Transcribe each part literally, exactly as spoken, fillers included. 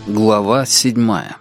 Глава седьмая.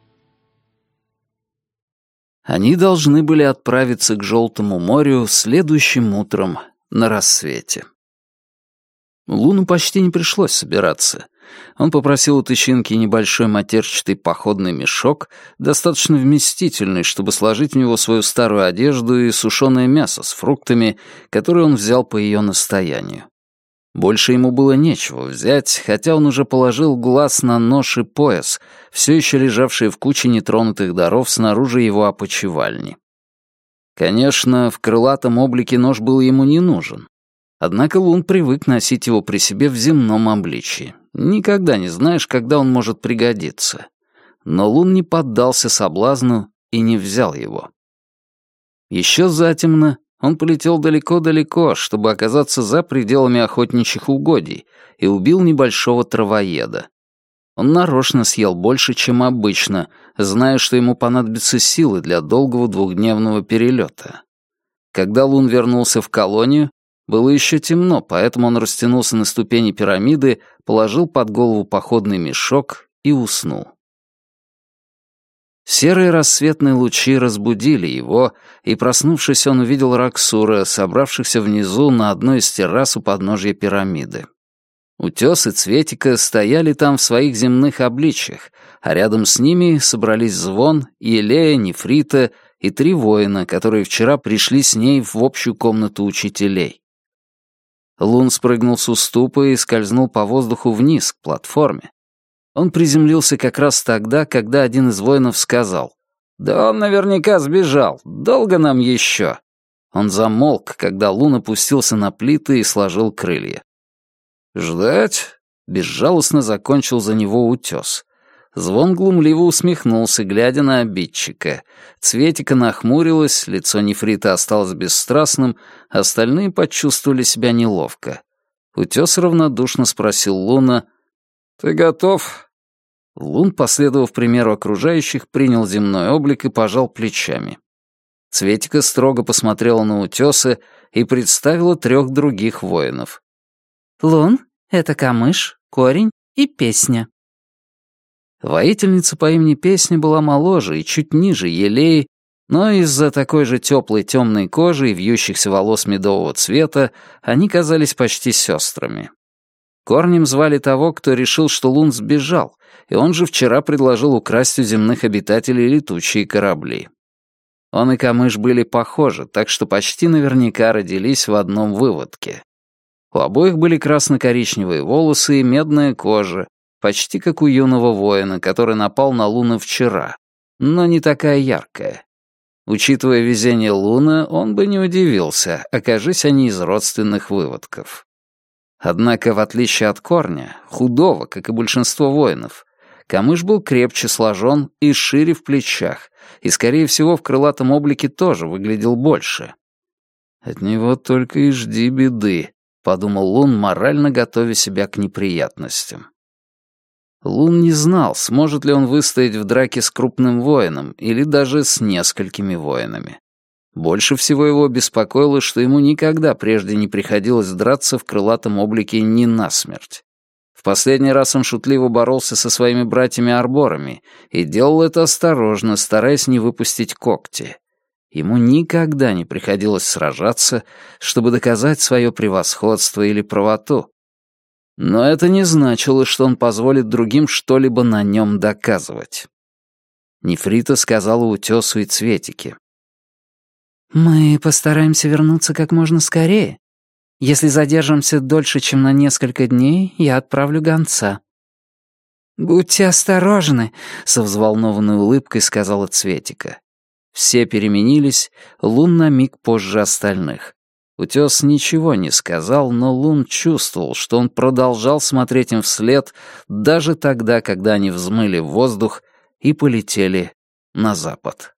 Они должны были отправиться к Желтому морю следующим утром на рассвете. Луну почти не пришлось собираться. Он попросил у Тычинки небольшой матерчатый походный мешок, достаточно вместительный, чтобы сложить в него свою старую одежду и сушеное мясо с фруктами, которые он взял по ее настоянию. Больше ему было нечего взять, хотя он уже положил глаз на нож и пояс, все еще лежавшие в куче нетронутых даров снаружи его опочивальни. Конечно, в крылатом облике нож был ему не нужен. Однако Лун привык носить его при себе в земном обличии. Никогда не знаешь, когда он может пригодиться. Но Лун не поддался соблазну и не взял его. Еще затемно он полетел далеко-далеко, чтобы оказаться за пределами охотничьих угодий, и убил небольшого травоеда. Он нарочно съел больше, чем обычно, зная, что ему понадобятся силы для долгого двухдневного перелета. Когда Лун вернулся в колонию, было еще темно, поэтому он растянулся на ступени пирамиды, положил под голову походный мешок и уснул. Серые рассветные лучи разбудили его, и, проснувшись, он увидел Раксура, собравшихся внизу на одной из террас у подножья пирамиды. Утес и Цветика стояли там в своих земных обличьях, а рядом с ними собрались Звон, Елея, Нефрита и три воина, которые вчера пришли с ней в общую комнату учителей. Лун спрыгнул с уступа и скользнул по воздуху вниз, к платформе. Он приземлился как раз тогда, когда один из воинов сказал: «Да он наверняка сбежал. Долго нам еще?» Он замолк, когда Лун опустился на плиты и сложил крылья. «Ждать?» — безжалостно закончил за него утес. Звон глумливо усмехнулся, глядя на обидчика. Цветика нахмурилась, лицо Нефрита осталось бесстрастным, остальные почувствовали себя неловко. Утес равнодушно спросил Луна: «Ты готов?» Лун, последовав примеру окружающих, принял земной облик и пожал плечами. Цветика строго посмотрела на утеса и представила трех других воинов. «Лун — это камыш, корень и песня». Воительница по имени Песня была моложе и чуть ниже Елеи, но из-за такой же теплой темной кожи и вьющихся волос медового цвета они казались почти сестрами. Корнем звали того, кто решил, что Лун сбежал, и он же вчера предложил украсть у земных обитателей летучие корабли. Он и Камыш были похожи, так что почти наверняка родились в одном выводке. У обоих были красно-коричневые волосы и медная кожа, почти как у юного воина, который напал на Луна вчера, но не такая яркая. Учитывая везение Луна, он бы не удивился, окажись они из родственных выводков. Однако, в отличие от Корня, худого, как и большинство воинов, Камыш был крепче сложен и шире в плечах, и, скорее всего, в крылатом облике тоже выглядел больше. «От него только и жди беды», — подумал Лун, морально готовя себя к неприятностям. Лун не знал, сможет ли он выстоять в драке с крупным воином или даже с несколькими воинами. Больше всего его беспокоило, что ему никогда прежде не приходилось драться в крылатом облике не насмерть. В последний раз он шутливо боролся со своими братьями-арборами и делал это осторожно, стараясь не выпустить когти. Ему никогда не приходилось сражаться, чтобы доказать свое превосходство или правоту. Но это не значило, что он позволит другим что-либо на нем доказывать. Нефрита сказала Утесу и Цветике: «Мы постараемся вернуться как можно скорее. Если задержимся дольше, чем на несколько дней, я отправлю гонца». «Будьте осторожны», — со взволнованной улыбкой сказала Цветика. Все переменились, Лун на миг позже остальных. Утес ничего не сказал, но Лун чувствовал, что он продолжал смотреть им вслед даже тогда, когда они взмыли в воздух и полетели на запад.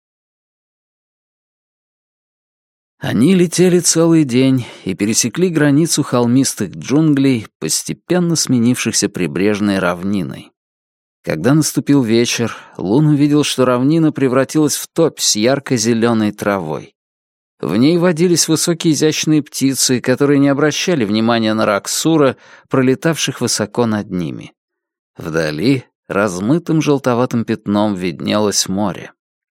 Они летели целый день и пересекли границу холмистых джунглей, постепенно сменившихся прибрежной равниной. Когда наступил вечер, Лун увидел, что равнина превратилась в топь с ярко-зеленой травой. В ней водились высокие изящные птицы, которые не обращали внимания на Раксура, пролетавших высоко над ними. Вдали размытым желтоватым пятном виднелось море.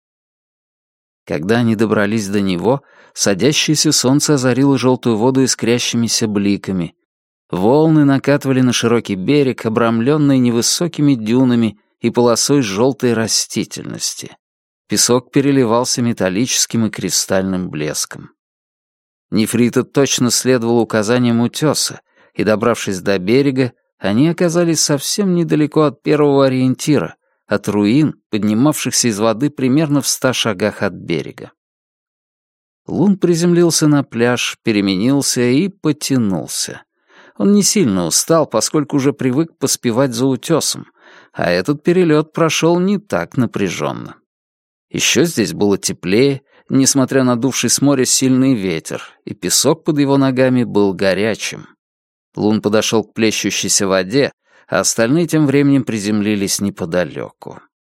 Когда они добрались до него, садящееся солнце озарило желтую воду искрящимися бликами. Волны накатывали на широкий берег, обрамленный невысокими дюнами и полосой желтой растительности. Песок переливался металлическим и кристальным блеском. Нефрита точно следовал указаниям утеса, и, добравшись до берега, они оказались совсем недалеко от первого ориентира, от руин, поднимавшихся из воды примерно в ста шагах от берега. Лун приземлился на пляж, переменился и потянулся. Он не сильно устал, поскольку уже привык поспевать за утесом, а этот перелет прошел не так напряженно. Еще здесь было теплее, несмотря на дувший с моря сильный ветер, и песок под его ногами был горячим. Лун подошел к плещущейся воде, а остальные тем временем приземлились неподалеку.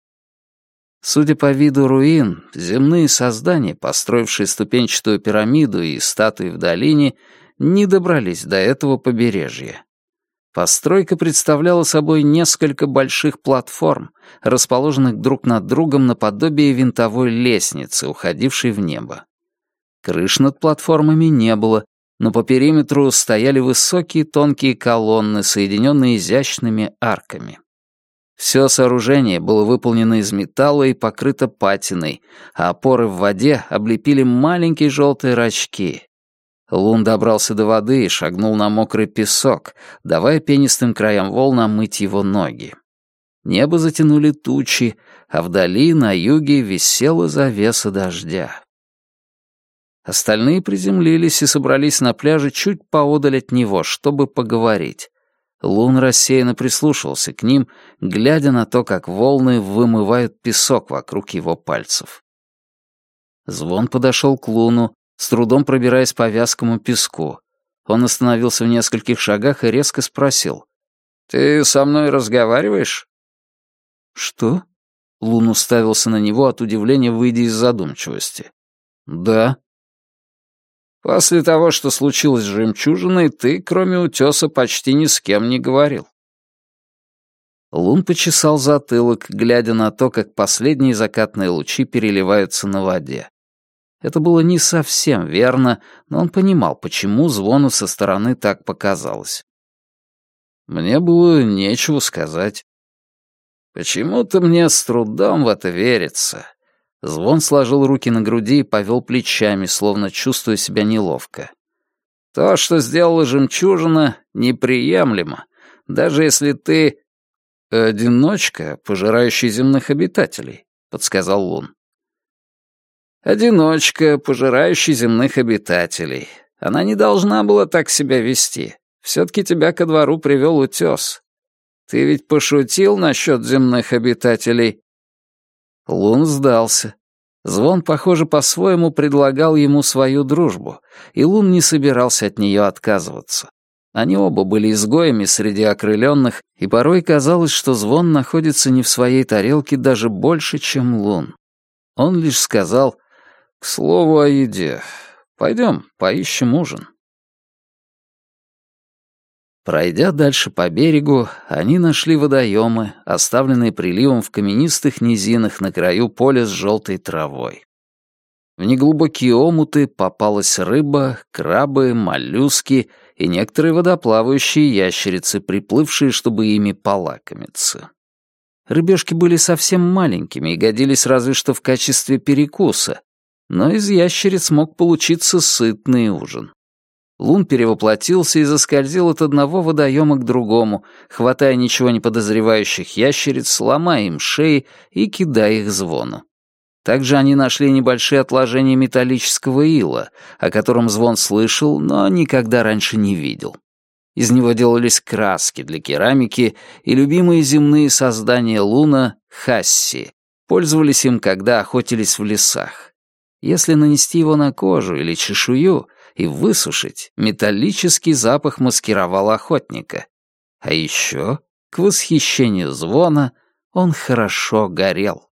Судя по виду руин, земные создания, построившие ступенчатую пирамиду и статуи в долине, не добрались до этого побережья. Постройка представляла собой несколько больших платформ, расположенных друг над другом наподобие винтовой лестницы, уходившей в небо. Крыш над платформами не было, но по периметру стояли высокие тонкие колонны, соединенные изящными арками. Все сооружение было выполнено из металла и покрыто патиной, а опоры в воде облепили маленькие желтые рачки. Лун добрался до воды и шагнул на мокрый песок, давая пенистым краям волн омыть его ноги. Небо затянули тучи, а вдали, на юге, висела завеса дождя. Остальные приземлились и собрались на пляже чуть поодаль от него, чтобы поговорить. Лун рассеянно прислушивался к ним, глядя на то, как волны вымывают песок вокруг его пальцев. Звон подошел к Луну, с трудом пробираясь по вязкому песку. Он остановился в нескольких шагах и резко спросил: «Ты со мной разговариваешь?» «Что?» Лун уставился на него от удивления, выйдя из задумчивости. «Да». «После того, что случилось с жемчужиной, ты, кроме утеса, почти ни с кем не говорил». Лун почесал затылок, глядя на то, как последние закатные лучи переливаются на воде. Это было не совсем верно, но он понимал, почему Звону со стороны так показалось. Мне было нечего сказать. Почему-то мне с трудом в это верится. Звон сложил руки на груди и повел плечами, словно чувствуя себя неловко. То, что сделала жемчужина, неприемлемо, даже если ты одиночка, пожирающий земных обитателей, подсказал Лун. Одиночка, пожирающий земных обитателей. Она не должна была так себя вести. Все-таки тебя ко двору привел утес. Ты ведь пошутил насчет земных обитателей?» Лун сдался. Звон, похоже, по-своему предлагал ему свою дружбу, и Лун не собирался от нее отказываться. Они оба были изгоями среди окрыленных, и порой казалось, что Звон находится не в своей тарелке даже больше, чем Лун. Он лишь сказал: «К слову о еде. Пойдем, поищем ужин». Пройдя дальше по берегу, они нашли водоемы, оставленные приливом в каменистых низинах на краю поля с желтой травой. В неглубокие омуты попалась рыба, крабы, моллюски и некоторые водоплавающие ящерицы, приплывшие, чтобы ими полакомиться. Рыбешки были совсем маленькими и годились разве что в качестве перекуса, но из ящериц мог получиться сытный ужин. Лун перевоплотился и заскользил от одного водоема к другому, хватая ничего не подозревающих ящериц, ломая им шеи и кидая их Звону. Также они нашли небольшие отложения металлического ила, о котором Звон слышал, но никогда раньше не видел. Из него делались краски для керамики, и любимые земные создания Луна — хасси — пользовались им, когда охотились в лесах. Если нанести его на кожу или чешую и высушить, металлический запах маскировал охотника. А еще, к восхищению Звона, он хорошо горел.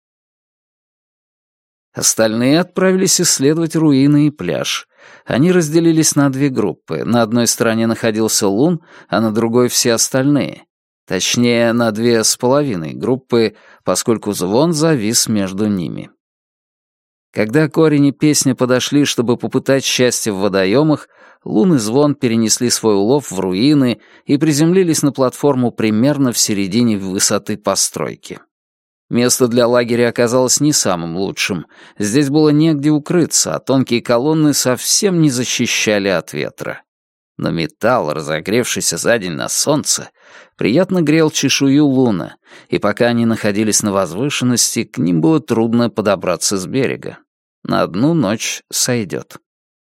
Остальные отправились исследовать руины и пляж. Они разделились на две группы. На одной стороне находился Лун, а на другой — все остальные. Точнее, на две с половиной группы, поскольку звон завис между ними. Когда Корень и Песня подошли, чтобы попытать счастье в водоемах, Лун и Звон перенесли свой улов в руины и приземлились на платформу примерно в середине высоты постройки. Место для лагеря оказалось не самым лучшим. Здесь было негде укрыться, а тонкие колонны совсем не защищали от ветра. Но металл, разогревшийся за день на солнце, приятно грел чешую луна, и пока они находились на возвышенности, к ним было трудно подобраться с берега. На одну ночь сойдет.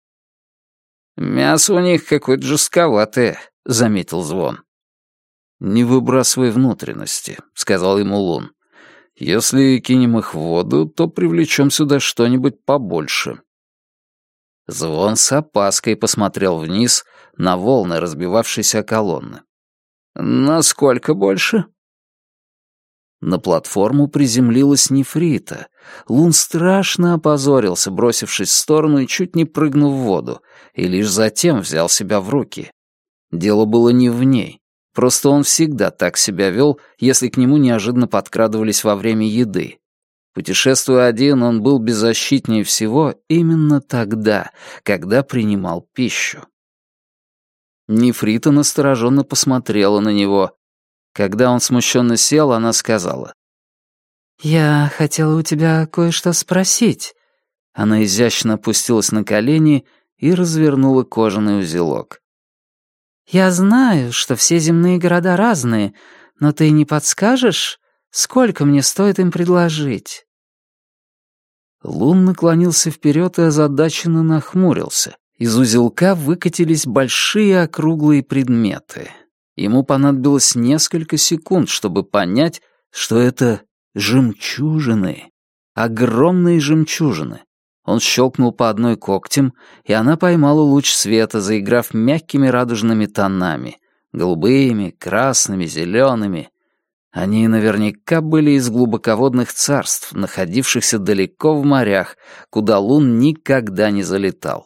«Мясо у них какое-то жестковатое», — заметил Звон. «Не выбрасывай внутренности», — сказал ему Лун. «Если кинем их в воду, то привлечем сюда что-нибудь побольше». Звон с опаской посмотрел вниз на волны, разбивавшиеся о колонны. «Насколько больше?» На платформу приземлилась нефрита. Лун страшно опозорился, бросившись в сторону и чуть не прыгнув в воду, и лишь затем взял себя в руки. Дело было не в ней. Просто он всегда так себя вел, если к нему неожиданно подкрадывались во время еды. Путешествуя один, он был беззащитнее всего именно тогда, когда принимал пищу. Нефрита настороженно посмотрела на него. Когда он смущенно сел, она сказала: «Я хотела у тебя кое-что спросить». Она изящно опустилась на колени и развернула кожаный узелок. «Я знаю, что все земные города разные, но ты не подскажешь, сколько мне стоит им предложить?» Лун наклонился вперед и озадаченно нахмурился. Из узелка выкатились большие округлые предметы. Ему понадобилось несколько секунд, чтобы понять, что это жемчужины. Огромные жемчужины. Он щелкнул по одной когтем, и она поймала луч света, заиграв мягкими радужными тонами. Голубыми, красными, зелеными. Они наверняка были из глубоководных царств, находившихся далеко в морях, куда Лун никогда не залетал.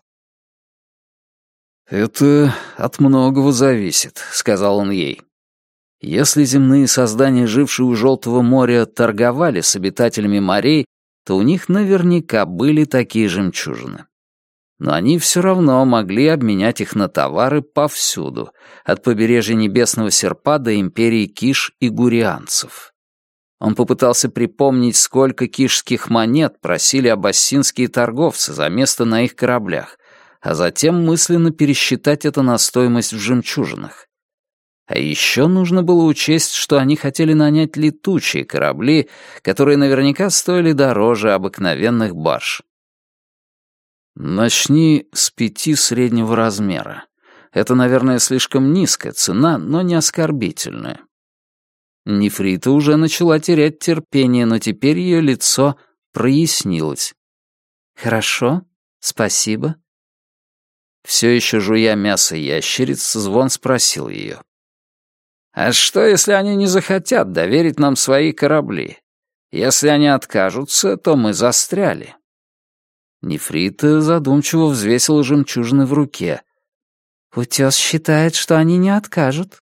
«Это от многого зависит», — сказал он ей. «Если земные создания, жившие у Желтого моря, торговали с обитателями морей, то у них наверняка были такие жемчужины. Но они все равно могли обменять их на товары повсюду, от побережья Небесного Серпа до империи Киш и гурианцев». Он попытался припомнить, сколько кишских монет просили абассинские торговцы за место на их кораблях, а затем мысленно пересчитать это на стоимость в жемчужинах. А еще нужно было учесть, что они хотели нанять летучие корабли, которые наверняка стоили дороже обыкновенных барж. «Начни с пяти среднего размера. Это, наверное, слишком низкая цена, но не оскорбительная». Нефрита уже начала терять терпение, но теперь ее лицо прояснилось. «Хорошо, спасибо». Все еще жуя мясо ящериц, Звон спросил ее. «А что, если они не захотят доверить нам свои корабли? Если они откажутся, то мы застряли». Нефрита задумчиво взвесила жемчужины в руке. «Утес считает, что они не откажут».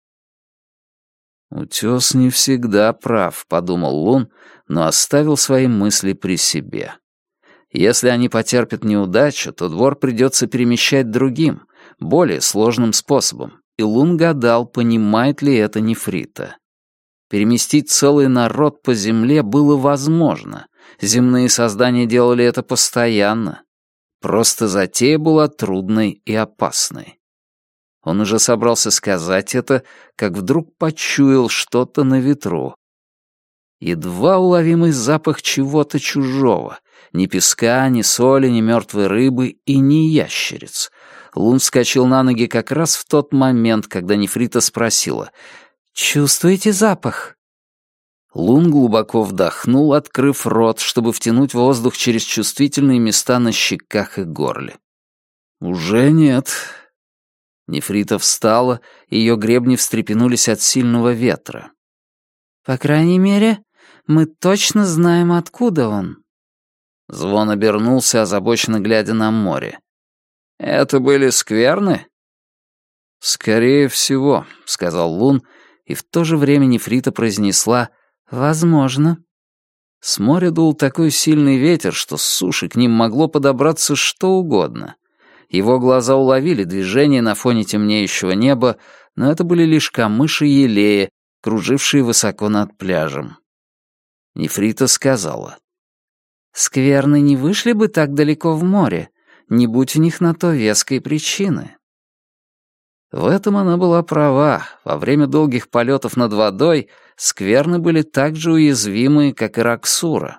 «Утес не всегда прав», — подумал Лун, но оставил свои мысли при себе. Если они потерпят неудачу, то двор придется перемещать другим, более сложным способом, и Лун гадал, понимает ли это нефрита. Переместить целый народ по земле было возможно. Земные создания делали это постоянно. Просто затея была трудной и опасной. Он уже собрался сказать это, как вдруг почуял что-то на ветру. Едва уловимый запах чего-то чужого. Ни песка, ни соли, ни мертвой рыбы и ни ящериц. Лун вскочил на ноги как раз в тот момент, когда нефрита спросила: «Чувствуете запах?» Лун глубоко вдохнул, открыв рот, чтобы втянуть воздух через чувствительные места на щеках и горле. «Уже нет». Нефрита встала, и ее гребни встрепенулись от сильного ветра. «По крайней мере, мы точно знаем, откуда он». Звон обернулся, озабоченно глядя на море. «Это были скверны?» «Скорее всего», — сказал Лун, и в то же время Нефрита произнесла «возможно». С моря дул такой сильный ветер, что с суши к ним могло подобраться что угодно. Его глаза уловили движение на фоне темнеющего неба, но это были лишь камыши елея, кружившие высоко над пляжем. Нефрита сказала: «Скверны не вышли бы так далеко в море, не будь у них на то веской причины». В этом она была права. Во время долгих полетов над водой скверны были так же уязвимы, как и Роксура.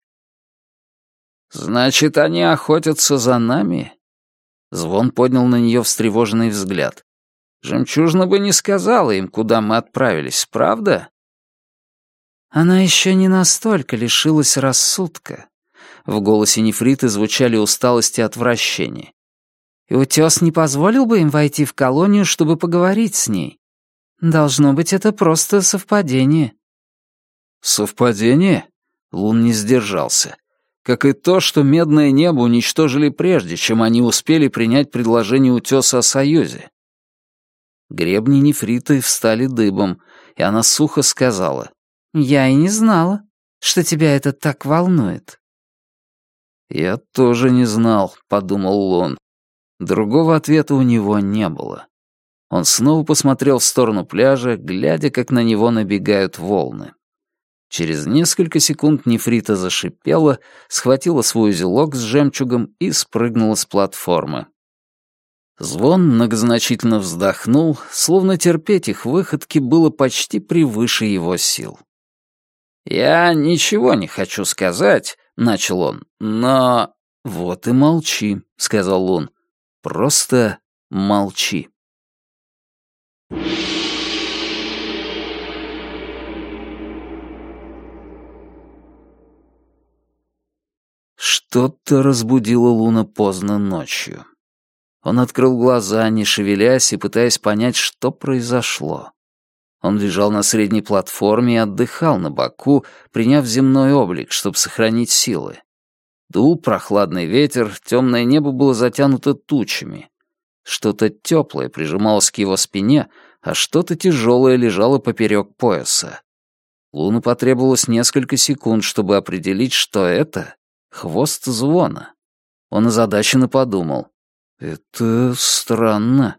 «Значит, они охотятся за нами?» Звон поднял на нее встревоженный взгляд. «Жемчужина бы не сказала им, куда мы отправились, правда?» Она еще не настолько лишилась рассудка. В голосе Нефриты звучали усталость и отвращение. И утес не позволил бы им войти в колонию, чтобы поговорить с ней. Должно быть, это просто совпадение. «Совпадение?» Лун не сдержался. Как и то, что Медное Небо уничтожили прежде, чем они успели принять предложение утеса о союзе. Гребни Нефриты встали дыбом, и она сухо сказала: «Я и не знала, что тебя это так волнует». «Я тоже не знал», — подумал Лун. Другого ответа у него не было. Он снова посмотрел в сторону пляжа, глядя, как на него набегают волны. Через несколько секунд Нефрита зашипела, схватила свой узелок с жемчугом и спрыгнула с платформы. Звон многозначительно вздохнул, словно терпеть их выходки было почти превыше его сил. «Я ничего не хочу сказать», — начал он, — «но...» «Вот и молчи», — сказал Лун. «Просто молчи». Что-то разбудило Луна поздно ночью. Он открыл глаза, не шевелясь и пытаясь понять, что произошло. Он лежал на средней платформе и отдыхал на боку, приняв земной облик, чтобы сохранить силы. Дул прохладный ветер, темное небо было затянуто тучами. Что-то теплое прижималось к его спине, а что-то тяжелое лежало поперек пояса. Луну потребовалось несколько секунд, чтобы определить, что это — хвост Звона. Он озадаченно подумал: «Это странно».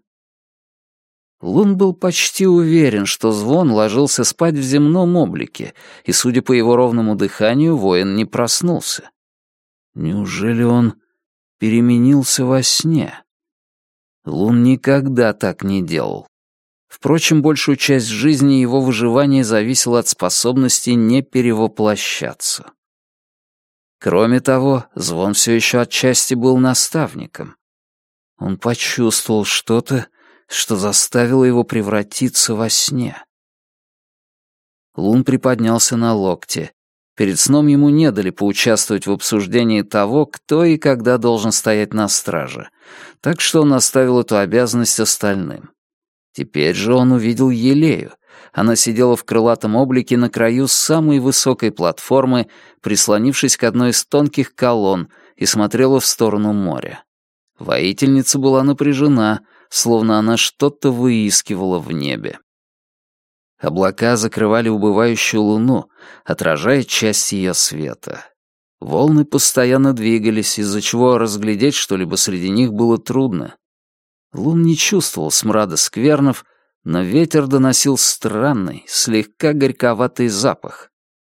Лун был почти уверен, что Звон ложился спать в земном облике, и, судя по его ровному дыханию, воин не проснулся. Неужели он переменился во сне? Лун никогда так не делал. Впрочем, большую часть жизни его выживания зависела от способности не перевоплощаться. Кроме того, Звон все еще отчасти был наставником. Он почувствовал что-то, что заставило его превратиться во сне. Лун приподнялся на локте. Перед сном ему не дали поучаствовать в обсуждении того, кто и когда должен стоять на страже, так что он оставил эту обязанность остальным. Теперь же он увидел Елею. Она сидела в крылатом облике на краю самой высокой платформы, прислонившись к одной из тонких колонн, и смотрела в сторону моря. Воительница была напряжена, словно она что-то выискивала в небе. Облака закрывали убывающую луну, отражая часть ее света. Волны постоянно двигались, из-за чего разглядеть что-либо среди них было трудно. Лун не чувствовал смрада сквернов, но ветер доносил странный, слегка горьковатый запах.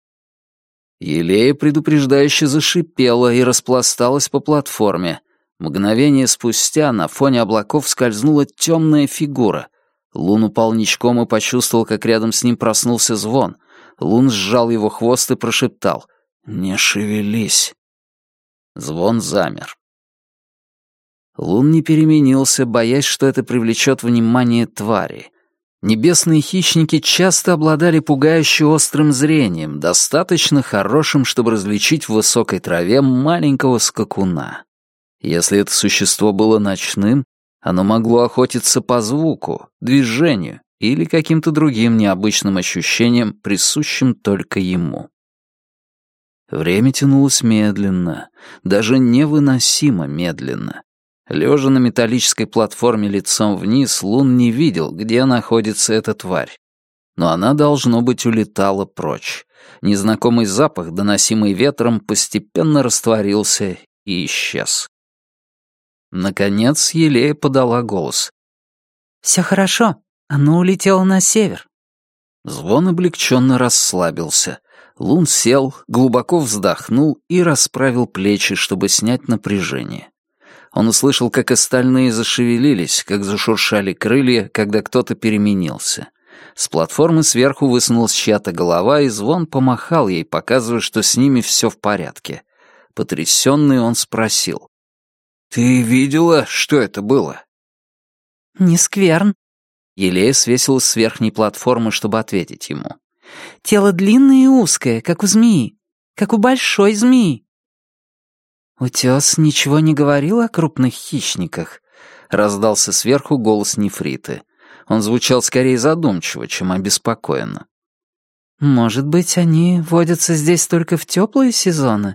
Елея предупреждающе зашипела и распласталась по платформе. Мгновение спустя на фоне облаков скользнула темная фигура. Лун упал ничком и почувствовал, как рядом с ним проснулся Звон. Лун сжал его хвост и прошептал: «Не шевелись». Звон замер. Лун не переменился, боясь, что это привлечет внимание твари. Небесные хищники часто обладали пугающе острым зрением, достаточно хорошим, чтобы различить в высокой траве маленького скакуна. Если это существо было ночным, оно могло охотиться по звуку, движению или каким-то другим необычным ощущениям, присущим только ему. Время тянулось медленно, даже невыносимо медленно. Лежа на металлической платформе лицом вниз, Лун не видел, где находится эта тварь. Но она, должно быть, улетала прочь. Незнакомый запах, доносимый ветром, постепенно растворился и исчез. Наконец Елея подала голос. «Все хорошо, оно улетело на север». Звон облегченно расслабился. Лун сел, глубоко вздохнул и расправил плечи, чтобы снять напряжение. Он услышал, как остальные зашевелились, как зашуршали крылья, когда кто-то переменился. С платформы сверху высунулась чья-то голова, и Звон помахал ей, показывая, что с ними все в порядке. Потрясенный он спросил. «Ты видела, что это было?» «Не скверн». Елея свесилась с верхней платформы, чтобы ответить ему. «Тело длинное и узкое, как у змеи, как у большой змеи». «Утес ничего не говорил о крупных хищниках?» — раздался сверху голос Нефриты. Он звучал скорее задумчиво, чем обеспокоенно. «Может быть, они водятся здесь только в теплые сезоны?»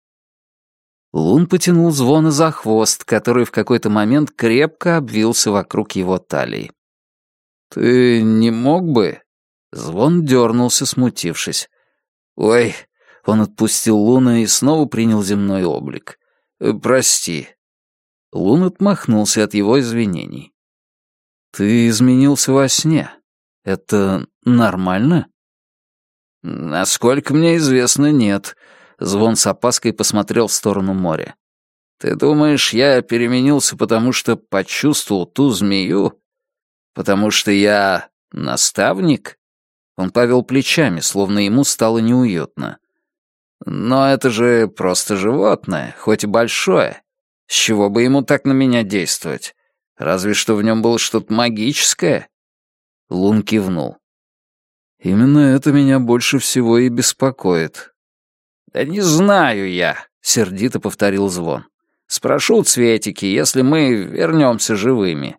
Лун потянул Звона за хвост, который в какой-то момент крепко обвился вокруг его талии. «Ты не мог бы?» Звон дернулся, смутившись. «Ой!» — он отпустил Луна и снова принял земной облик. «Прости». Лун отмахнулся от его извинений. «Ты изменился во сне. Это нормально?» «Насколько мне известно, нет». Звон с опаской посмотрел в сторону моря. «Ты думаешь, я переменился, потому что почувствовал ту змею? Потому что я наставник?» Он повел плечами, словно ему стало неуютно. «Но это же просто животное, хоть и большое. С чего бы ему так на меня действовать? Разве что в нем было что-то магическое?» Лун кивнул. «Именно это меня больше всего и беспокоит». «Да не знаю я», — сердито повторил Звон. «Спрошу Цветики, если мы вернемся живыми».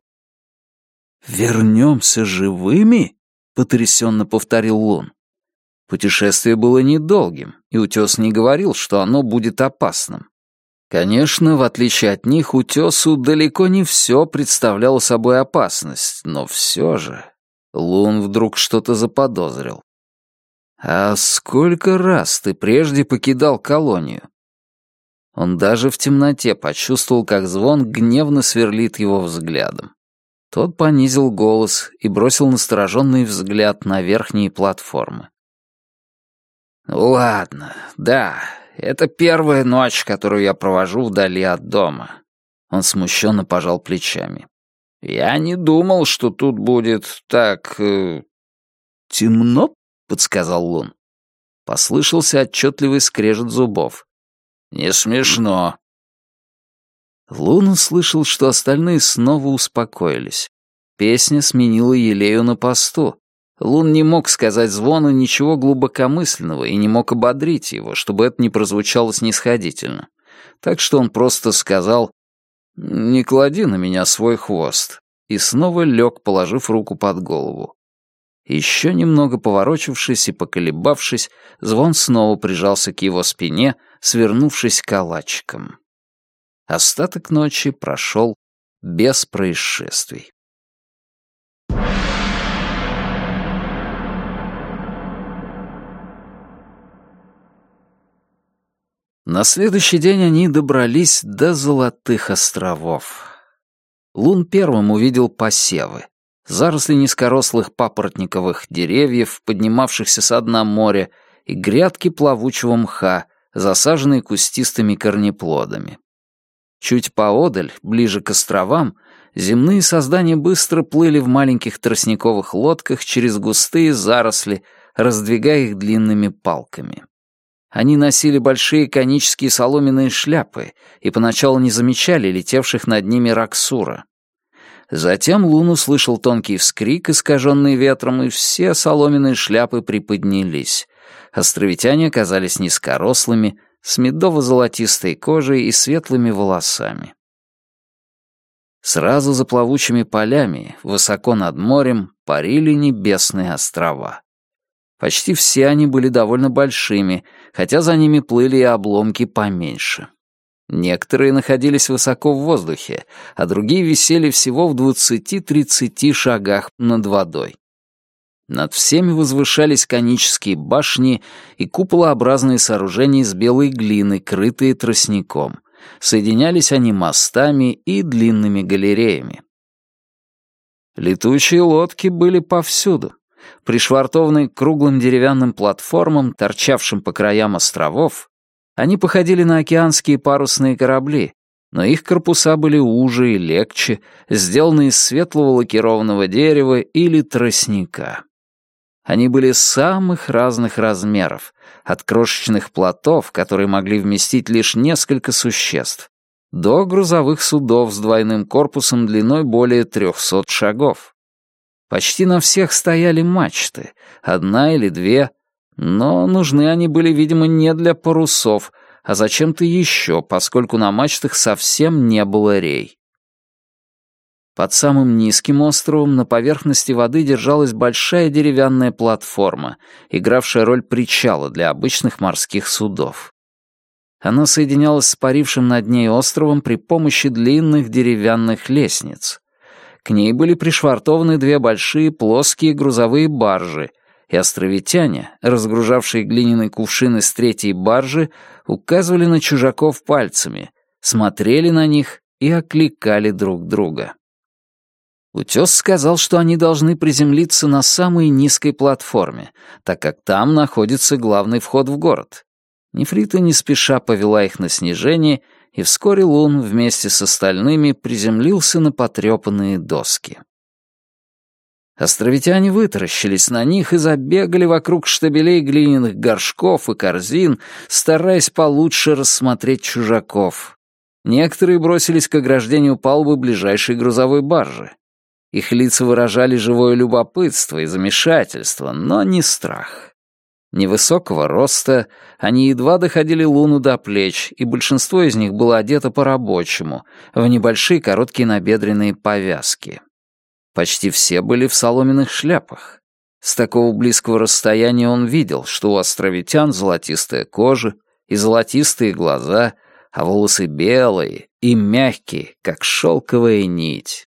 «Вернемся живыми?» — потрясенно повторил Лун. Путешествие было недолгим, и Утес не говорил, что оно будет опасным. Конечно, в отличие от них, Утесу далеко не все представляло собой опасность, но все же Лун вдруг что-то заподозрил. «А сколько раз ты прежде покидал колонию?» Он даже в темноте почувствовал, как Звон гневно сверлит его взглядом. Тот понизил голос и бросил настороженный взгляд на верхние платформы. «Ладно, да, это первая ночь, которую я провожу вдали от дома». Он смущенно пожал плечами. «Я не думал, что тут будет так... Э... темно?» — подсказал Лун. Послышался отчетливый скрежет зубов. «Не смешно». Лун услышал, что остальные снова успокоились. Песня сменила Елею на посту. Лун не мог сказать Звону ничего глубокомысленного и не мог ободрить его, чтобы это не прозвучало снисходительно. Так что он просто сказал «Не клади на меня свой хвост» и снова лег, положив руку под голову. Еще немного поворочившись и поколебавшись, Звон снова прижался к его спине, свернувшись калачиком. Остаток ночи прошел без происшествий. На следующий день они добрались до Золотых островов. Лун первым увидел посевы. Заросли низкорослых папоротниковых деревьев, поднимавшихся со дна моря, и грядки плавучего мха, засаженные кустистыми корнеплодами. Чуть поодаль, ближе к островам, земные создания быстро плыли в маленьких тростниковых лодках через густые заросли, раздвигая их длинными палками. Они носили большие конические соломенные шляпы и поначалу не замечали летевших над ними раксура. Затем Лун услышал тонкий вскрик, искаженный ветром, и все соломенные шляпы приподнялись. Островитяне оказались низкорослыми, с медово-золотистой кожей и светлыми волосами. Сразу за плавучими полями, высоко над морем, парили небесные острова. Почти все они были довольно большими, хотя за ними плыли и обломки поменьше. Некоторые находились высоко в воздухе, а другие висели всего в двадцати-тридцати шагах над водой. Над всеми возвышались конические башни и куполообразные сооружения из белой глины, крытые тростником. Соединялись они мостами и длинными галереями. Летучие лодки были повсюду. Пришвартованные к круглым деревянным платформам, торчавшим по краям островов, они походили на океанские парусные корабли, но их корпуса были уже и легче, сделаны из светлого лакированного дерева или тростника. Они были самых разных размеров, от крошечных плотов, которые могли вместить лишь несколько существ, до грузовых судов с двойным корпусом длиной более трехсот шагов. Почти на всех стояли мачты, одна или две, но нужны они были, видимо, не для парусов, а зачем-то еще, поскольку на мачтах совсем не было рей. Под самым низким островом на поверхности воды держалась большая деревянная платформа, игравшая роль причала для обычных морских судов. Она соединялась с парившим над ней островом при помощи длинных деревянных лестниц. К ней были пришвартованы две большие плоские грузовые баржи, и островитяне, разгружавшие глиняные кувшины с третьей баржи, указывали на чужаков пальцами, смотрели на них и окликали друг друга. Утес сказал, что они должны приземлиться на самой низкой платформе, так как там находится главный вход в город. Нефрита не спеша повела их на снижение, и вскоре Лун вместе с остальными приземлился на потрепанные доски. Островитяне вытаращились на них и забегали вокруг штабелей глиняных горшков и корзин, стараясь получше рассмотреть чужаков. Некоторые бросились к ограждению палубы ближайшей грузовой баржи. Их лица выражали живое любопытство и замешательство, но не страх. Невысокого роста, они едва доходили Луну до плеч, и большинство из них было одето по-рабочему, в небольшие короткие набедренные повязки. Почти все были в соломенных шляпах. С такого близкого расстояния он видел, что у островитян золотистая кожа и золотистые глаза, а волосы белые и мягкие, как шелковая нить.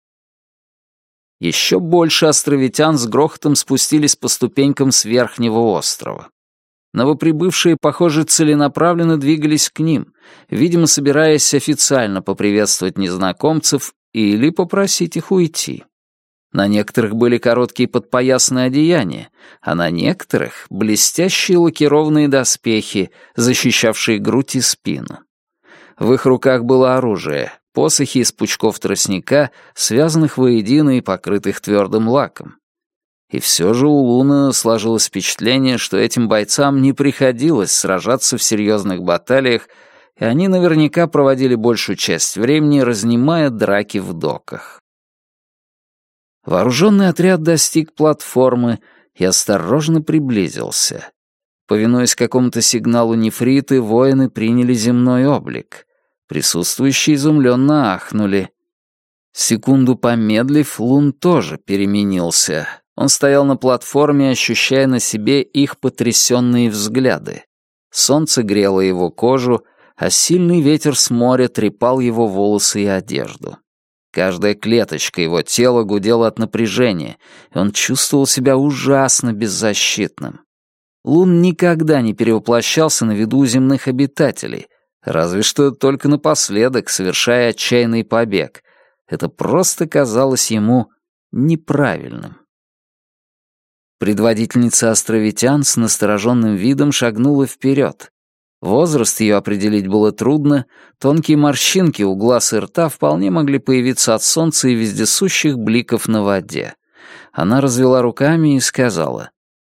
Еще больше островитян с грохотом спустились по ступенькам с верхнего острова. Новоприбывшие, похоже, целенаправленно двигались к ним, видимо, собираясь официально поприветствовать незнакомцев или попросить их уйти. На некоторых были короткие подпоясные одеяния, а на некоторых — блестящие лакированные доспехи, защищавшие грудь и спину. В их руках было оружие — посохи из пучков тростника, связанных воедино и покрытых твердым лаком. И все же у Луны сложилось впечатление, что этим бойцам не приходилось сражаться в серьезных баталиях, и они наверняка проводили большую часть времени, разнимая драки в доках. Вооруженный отряд достиг платформы и осторожно приблизился. Повинуясь какому-то сигналу нефриты, воины приняли земной облик. Присутствующие изумленно ахнули. Секунду помедлив, Лун тоже переменился. Он стоял на платформе, ощущая на себе их потрясенные взгляды. Солнце грело его кожу, а сильный ветер с моря трепал его волосы и одежду. Каждая клеточка его тела гудела от напряжения, и он чувствовал себя ужасно беззащитным. Лун никогда не перевоплощался на виду у земных обитателей, разве что только напоследок, совершая отчаянный побег. Это просто казалось ему неправильным. Предводительница островитян с настороженным видом шагнула вперед. Возраст ее определить было трудно, тонкие морщинки у глаз и рта вполне могли появиться от солнца и вездесущих бликов на воде. Она развела руками и сказала: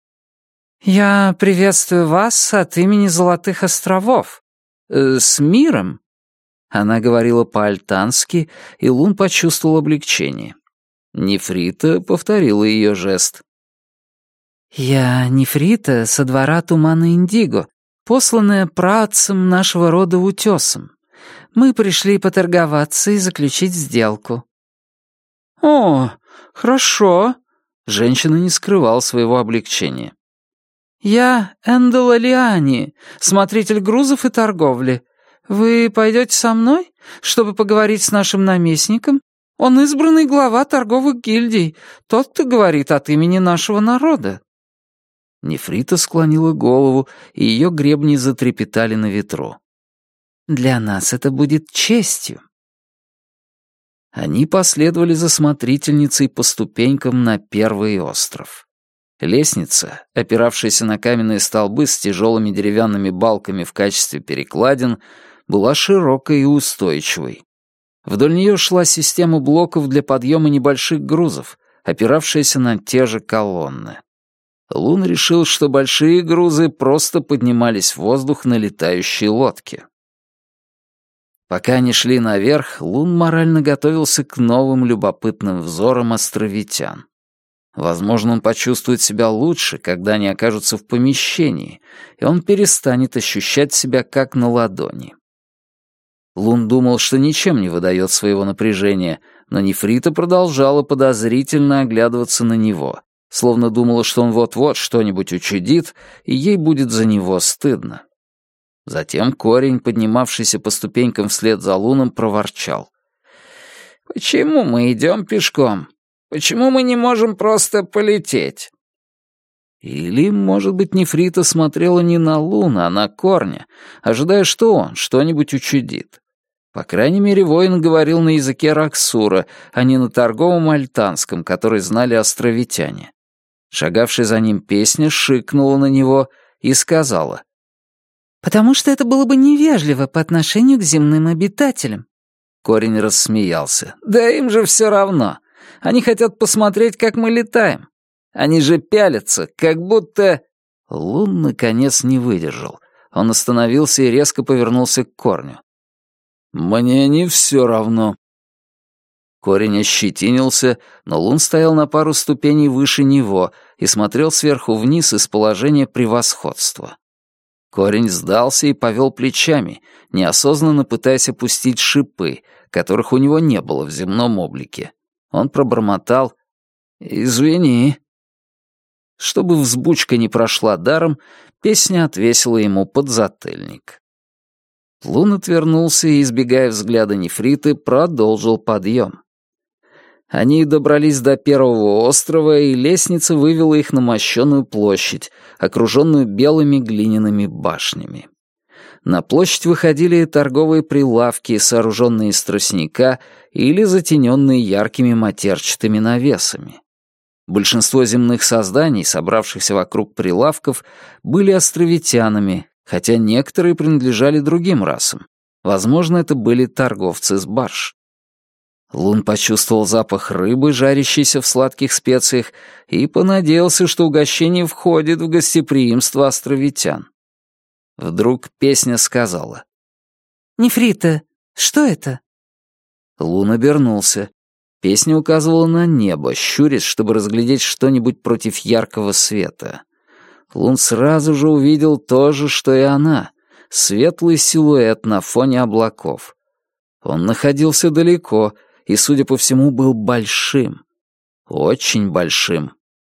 «Я приветствую вас от имени Золотых островов. Э, с миром!» Она говорила по-альтански, и Лун почувствовал облегчение. Нефрита повторила ее жест. «Я Нефрита со двора Тумана Индиго, посланная праотцем нашего рода Утесом. Мы пришли поторговаться и заключить сделку». «О, хорошо», — женщина не скрывала своего облегчения. «Я Эндел Алиани, смотритель грузов и торговли. Вы пойдете со мной, чтобы поговорить с нашим наместником Он избранный глава торговых гильдий, тот, кто говорит от имени нашего народа». Нефрита склонила голову, и ее гребни затрепетали на ветру. «Для нас это будет честью». Они последовали за смотрительницей по ступенькам на первый остров. Лестница, опиравшаяся на каменные столбы с тяжелыми деревянными балками в качестве перекладин, была широкой и устойчивой. Вдоль нее шла система блоков для подъема небольших грузов, опиравшаяся на те же колонны. Лун решил, что большие грузы просто поднимались в воздух на летающей лодке. Пока они шли наверх, Лун морально готовился к новым любопытным взорам островитян. Возможно, он почувствует себя лучше, когда они окажутся в помещении, и он перестанет ощущать себя как на ладони. Лун думал, что ничем не выдает своего напряжения, но Нефрита продолжала подозрительно оглядываться на него, словно думала, что он вот-вот что-нибудь учудит, и ей будет за него стыдно. Затем корень, поднимавшийся по ступенькам вслед за Луном, проворчал. «Почему мы идем пешком? Почему мы не можем просто полететь?» Или, может быть, Нефрита смотрела не на Луна, а на корня, ожидая, что он что-нибудь учудит. По крайней мере, воин говорил на языке Раксура, а не на торговом альтанском, который знали островитяне. Шагавшая за ним песня шикнула на него и сказала: «Потому что это было бы невежливо по отношению к земным обитателям». Корень рассмеялся. «Да им же все равно. Они хотят посмотреть, как мы летаем. Они же пялятся, как будто...» Лун, наконец, не выдержал. Он остановился и резко повернулся к корню. «Мне не все равно». Корень ощетинился, но Лун стоял на пару ступеней выше него и смотрел сверху вниз из положения превосходства. Корень сдался и повел плечами, неосознанно пытаясь опустить шипы, которых у него не было в земном облике. Он пробормотал: «Извини». Чтобы взбучка не прошла даром, песня отвесила ему подзатыльник. Лун отвернулся и, избегая взгляда Нефриты, продолжил подъем. Они добрались до первого острова, и лестница вывела их на мощеную площадь, окруженную белыми глиняными башнями. На площадь выходили торговые прилавки, сооруженные из тростника или затененные яркими матерчатыми навесами. Большинство земных созданий, собравшихся вокруг прилавков, были островитянами, хотя некоторые принадлежали другим расам. Возможно, это были торговцы с барж. Лун почувствовал запах рыбы, жарящейся в сладких специях, и понадеялся, что угощение входит в гостеприимство островитян. Вдруг песня сказала: «Нефрита, что это?» Лун обернулся. Песня указывала на небо, щурясь, чтобы разглядеть что-нибудь против яркого света. Лун сразу же увидел то же, что и она — светлый силуэт на фоне облаков. Он находился далеко и, судя по всему, был большим. Очень большим.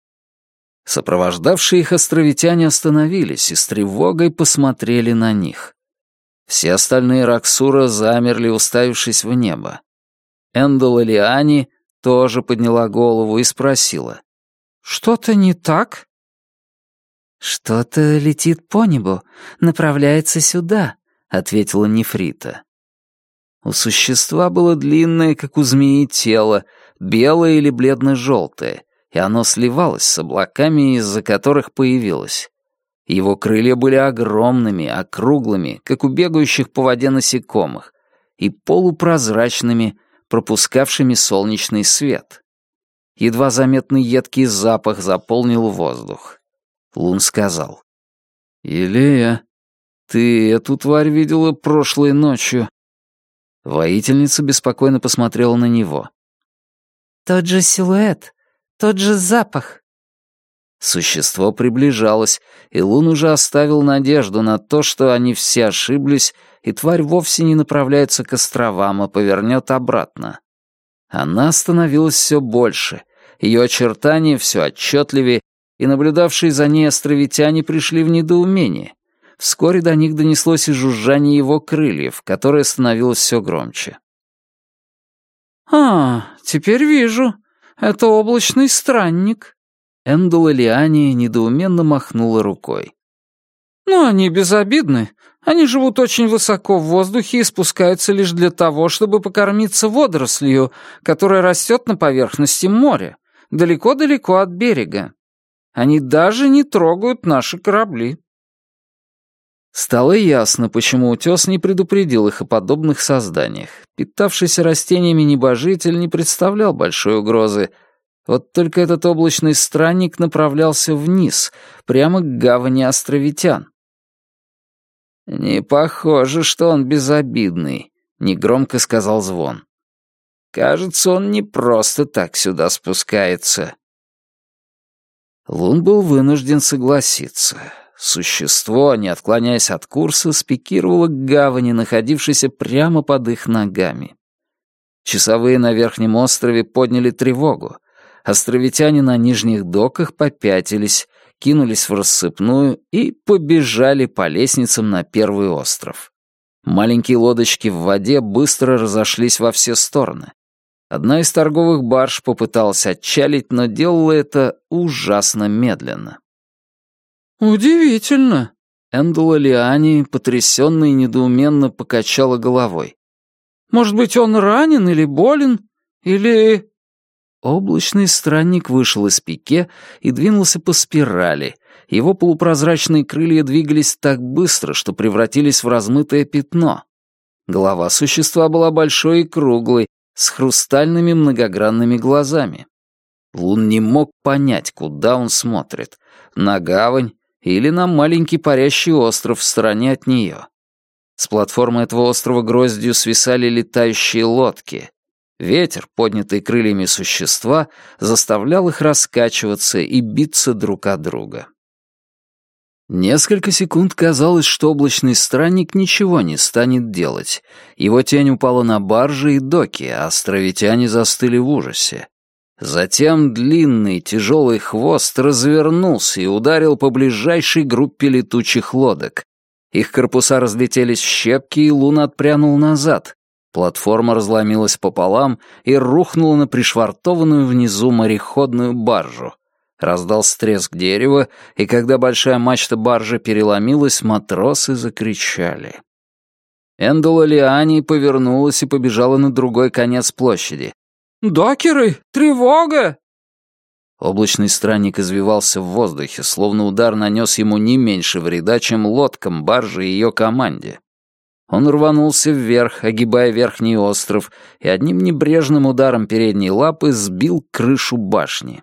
Сопровождавшие их островитяне остановились и с тревогой посмотрели на них. Все остальные Раксура замерли, уставившись в небо. Эндола Лиани тоже подняла голову и спросила: «Что-то не так?» «Что-то летит по небу, направляется сюда», — ответила Нефрита. У существа было длинное, как у змеи, тело, белое или бледно-желтое, и оно сливалось с облаками, из-за которых появилось. Его крылья были огромными, округлыми, как у бегающих по воде насекомых, и полупрозрачными, пропускавшими солнечный свет. Едва заметный едкий запах заполнил воздух. Лун сказал: «Илея, ты эту тварь видела прошлой ночью?» Воительница беспокойно посмотрела на него. «Тот же силуэт, тот же запах». Существо приближалось, и Лун уже оставил надежду на то, что они все ошиблись, и тварь вовсе не направляется к островам, а повернет обратно. Она становилась все больше, ее очертания все отчетливее, и наблюдавшие за ней островитяне пришли в недоумение. Вскоре до них донеслось и жужжание его крыльев, которое становилось все громче. «А, теперь вижу. Это облачный странник». Эндула Лиани недоуменно махнула рукой. «Ну, они безобидны. Они живут очень высоко в воздухе и спускаются лишь для того, чтобы покормиться водорослью, которая растет на поверхности моря, далеко-далеко от берега. Они даже не трогают наши корабли». Стало ясно, почему утес не предупредил их о подобных созданиях. Питавшийся растениями небожитель не представлял большой угрозы. Вот только этот облачный странник направлялся вниз, прямо к гавани островитян. «Не похоже, что он безобидный», — негромко сказал Звон. «Кажется, он не просто так сюда спускается». Лун был вынужден согласиться. Существо, не отклоняясь от курса, спикировало к гавани, находившейся прямо под их ногами. Часовые на верхнем острове подняли тревогу. Островитяне на нижних доках попятились, кинулись в рассыпную и побежали по лестницам на первый остров. Маленькие лодочки в воде быстро разошлись во все стороны. Одна из торговых барж попыталась отчалить, но делала это ужасно медленно. «Удивительно!» Эндула Лиани, потрясённо и недоуменно, покачала головой. «Может быть, он ранен или болен? Или...» Облачный странник вышел из пике и двинулся по спирали. Его полупрозрачные крылья двигались так быстро, что превратились в размытое пятно. Голова существа была большой и круглой, с хрустальными многогранными глазами. Лун не мог понять, куда он смотрит — на гавань или на маленький парящий остров в стороне от нее. С платформы этого острова гроздью свисали летающие лодки. Ветер, поднятый крыльями существа, заставлял их раскачиваться и биться друг от друга. Несколько секунд казалось, что облачный странник ничего не станет делать. Его тень упала на баржи и доки, а островитяне застыли в ужасе. Затем длинный тяжелый хвост развернулся и ударил по ближайшей группе летучих лодок. Их корпуса разлетелись в щепки, и Лун отпрянул назад. Платформа разломилась пополам и рухнула на пришвартованную внизу мореходную баржу. Раздался треск дерева, и когда большая мачта баржи переломилась, матросы закричали. Эндула Лиани повернулась и побежала на другой конец площади. «Докеры! Тревога!» Облачный странник извивался в воздухе, словно удар нанес ему не меньше вреда, чем лодкам баржи и ее команде. Он рванулся вверх, огибая верхний остров, и одним небрежным ударом передней лапы сбил крышу башни.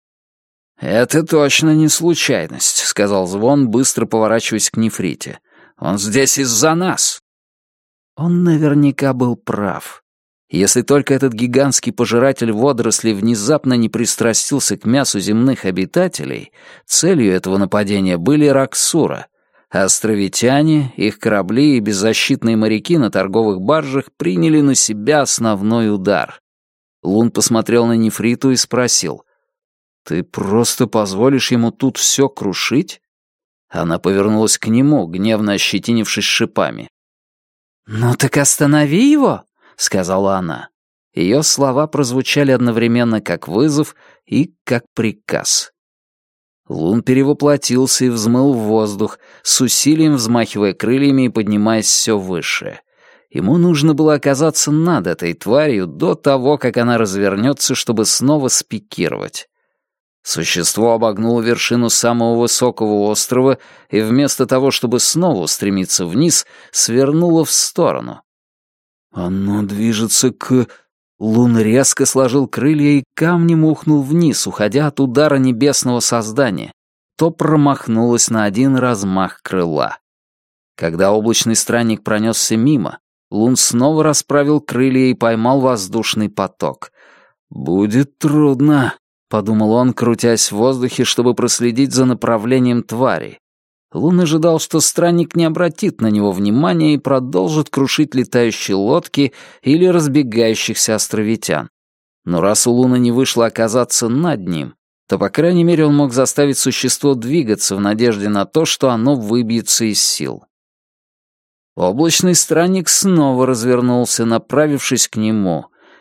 «Это точно не случайность», — сказал Звон, быстро поворачиваясь к Нефрите. «Он здесь из-за нас». Он наверняка был прав. Если только этот гигантский пожиратель водорослей внезапно не пристрастился к мясу земных обитателей, целью этого нападения были Раксура, а островитяне, их корабли и беззащитные моряки на торговых баржах приняли на себя основной удар. Лун посмотрел на Нефриту и спросил: «Ты просто позволишь ему тут все крушить?» Она повернулась к нему, гневно ощетинившись шипами. «Ну так останови его!» — сказала она. Ее слова прозвучали одновременно как вызов и как приказ. Лун перевоплотился и взмыл в воздух, с усилием взмахивая крыльями и поднимаясь все выше. Ему нужно было оказаться над этой тварью до того, как она развернется, чтобы снова спикировать. Существо обогнуло вершину самого высокого острова и вместо того, чтобы снова устремиться вниз, свернуло в сторону. «Оно движется к...» Лун резко сложил крылья и камнем ухнул вниз, уходя от удара небесного создания. То промахнулось на один размах крыла. Когда облачный странник пронесся мимо, Лун снова расправил крылья и поймал воздушный поток. «Будет трудно», — подумал он, крутясь в воздухе, чтобы проследить за направлением твари. Лун ожидал, что странник не обратит на него внимания и продолжит крушить летающие лодки или разбегающихся островитян. Но раз у Луна не вышло оказаться над ним, то, по крайней мере, он мог заставить существо двигаться в надежде на то, что оно выбьется из сил. Облачный странник снова развернулся, направившись к нему,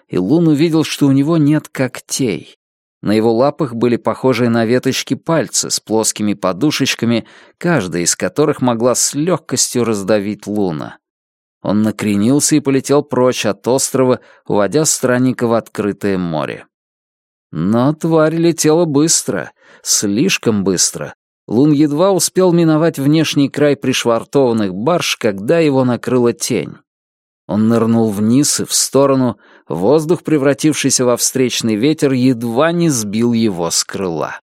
и Лун увидел, что у него нет когтей. На его лапах были похожие на веточки пальцы с плоскими подушечками, каждая из которых могла с легкостью раздавить Луна. Он накренился и полетел прочь от острова, уводя странника в открытое море. Но тварь летела быстро, слишком быстро. Лун едва успел миновать внешний край пришвартованных барж, когда его накрыла тень. Он нырнул вниз и в сторону, воздух, превратившийся во встречный ветер, едва не сбил его с крыла.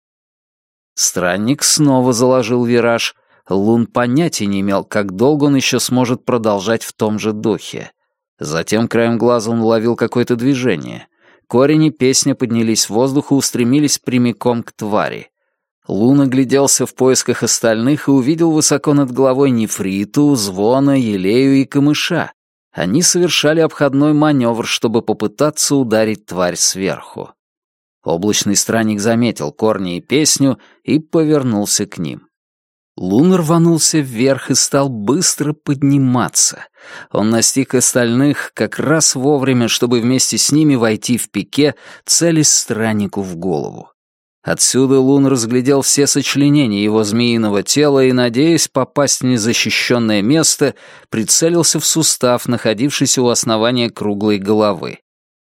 Странник снова заложил вираж. Лун понятия не имел, как долго он еще сможет продолжать в том же духе. Затем краем глаза он уловил какое-то движение. Корень и песня поднялись в воздух и устремились прямиком к твари. Лун огляделся в поисках остальных и увидел высоко над головой Нефриту, Звона, Елею и Камыша. Они совершали обходной маневр, чтобы попытаться ударить тварь сверху. Облачный странник заметил корни и песню и повернулся к ним. Лун рванулся вверх и стал быстро подниматься. Он настиг остальных как раз вовремя, чтобы вместе с ними войти в пике, целясь страннику в голову. Отсюда Лун разглядел все сочленения его змеиного тела и, надеясь попасть в незащищенное место, прицелился в сустав, находившийся у основания круглой головы.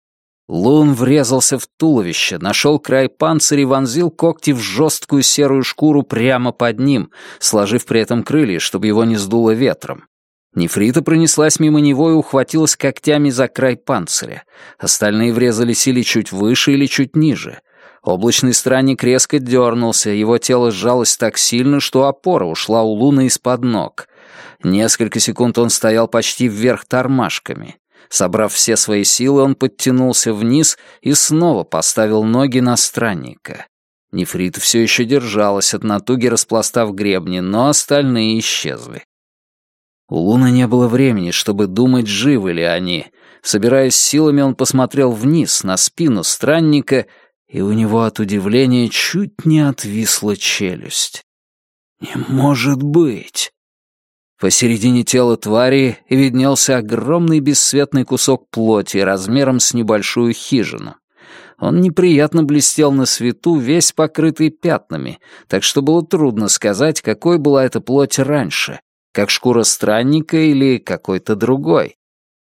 Лун врезался в туловище, нашел край панциря и вонзил когти в жесткую серую шкуру прямо под ним, сложив при этом крылья, чтобы его не сдуло ветром. Нефрита пронеслась мимо него и ухватилась когтями за край панциря. Остальные врезались или чуть выше, или чуть ниже. Облачный странник резко дернулся, его тело сжалось так сильно, что опора ушла у Луна из-под ног. Несколько секунд он стоял почти вверх тормашками. Собрав все свои силы, он подтянулся вниз и снова поставил ноги на странника. Нефрита все еще держалась от натуги, распластав гребни, но остальные исчезли. У Луна не было времени, чтобы думать, живы ли они. Собираясь силами, он посмотрел вниз, на спину странника, и у него от удивления чуть не отвисла челюсть. «Не может быть!» Посередине тела твари виднелся огромный бесцветный кусок плоти размером с небольшую хижину. Он неприятно блестел на свету, весь покрытый пятнами, так что было трудно сказать, какой была эта плоть раньше, как шкура странника или какой-то другой.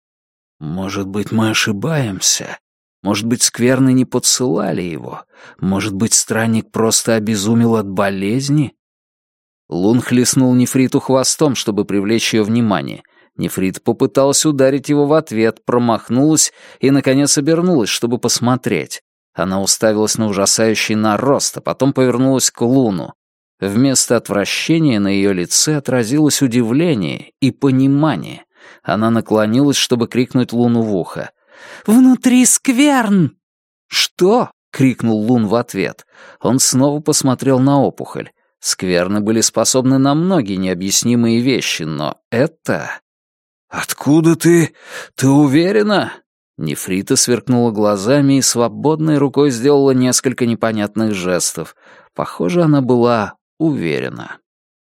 «Может быть, мы ошибаемся? Может быть, скверны не подсылали его? Может быть, странник просто обезумел от болезни?» Лун хлестнул Нефриту хвостом, чтобы привлечь ее внимание. Нефрита попыталась ударить его в ответ, промахнулась и, наконец, обернулась, чтобы посмотреть. Она уставилась на ужасающий нарост, а потом повернулась к Луну. Вместо отвращения на ее лице отразилось удивление и понимание. Она наклонилась, чтобы крикнуть Луну в ухо. «Внутри скверн!» «Что?» — крикнул Лун в ответ. Он снова посмотрел на опухоль. Скверны были способны на многие необъяснимые вещи, но это... «Откуда ты? Ты уверена?» Нефрита сверкнула глазами и свободной рукой сделала несколько непонятных жестов. Похоже, она была уверена.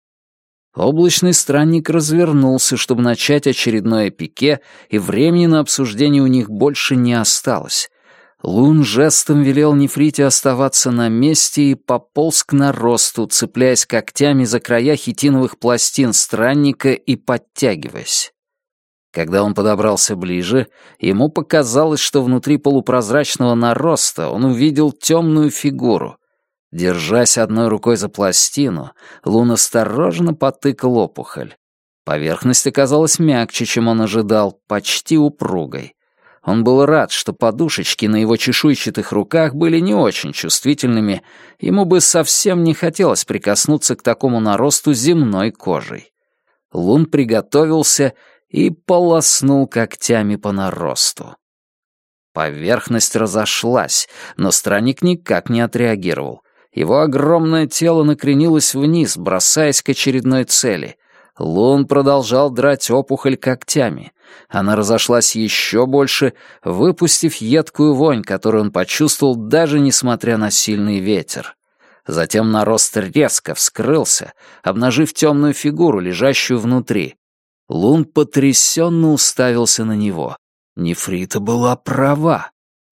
Облачный странник развернулся, чтобы начать очередное пике, и времени на обсуждение у них больше не осталось. Лун жестом велел Нефрите оставаться на месте и пополз к наросту, цепляясь когтями за края хитиновых пластин странника и подтягиваясь. Когда он подобрался ближе, ему показалось, что внутри полупрозрачного нароста он увидел темную фигуру. Держась одной рукой за пластину, Лун осторожно потыкал опухоль. Поверхность оказалась мягче, чем он ожидал, почти упругой. Он был рад, что подушечки на его чешуйчатых руках были не очень чувствительными, ему бы совсем не хотелось прикоснуться к такому наросту земной кожей. Лун приготовился и полоснул когтями по наросту. Поверхность разошлась, но странник никак не отреагировал. Его огромное тело накренилось вниз, бросаясь к очередной цели. Лун продолжал драть опухоль когтями. Она разошлась еще больше, выпустив едкую вонь, которую он почувствовал, даже несмотря на сильный ветер. Затем нарост резко вскрылся, обнажив темную фигуру, лежащую внутри. Лун потрясенно уставился на него. Нефрита была права.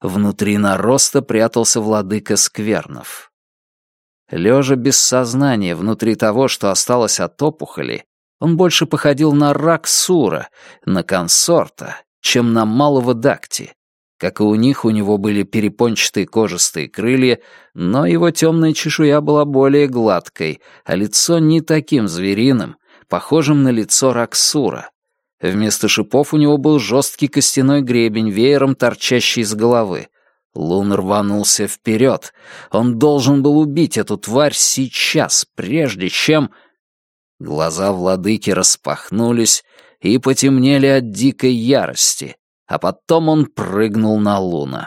Внутри нароста прятался владыка сквернов. Лежа без сознания внутри того, что осталось от опухоли, он больше походил на Раксура, на консорта, чем на малого Дакти. Как и у них, у него были перепончатые кожистые крылья, но его темная чешуя была более гладкой, а лицо не таким звериным, похожим на лицо Раксура. Вместо шипов у него был жесткий костяной гребень, веером торчащий из головы. Лун рванулся вперед. Он должен был убить эту тварь сейчас, прежде чем... Глаза владыки распахнулись и потемнели от дикой ярости, а потом он прыгнул на Луна.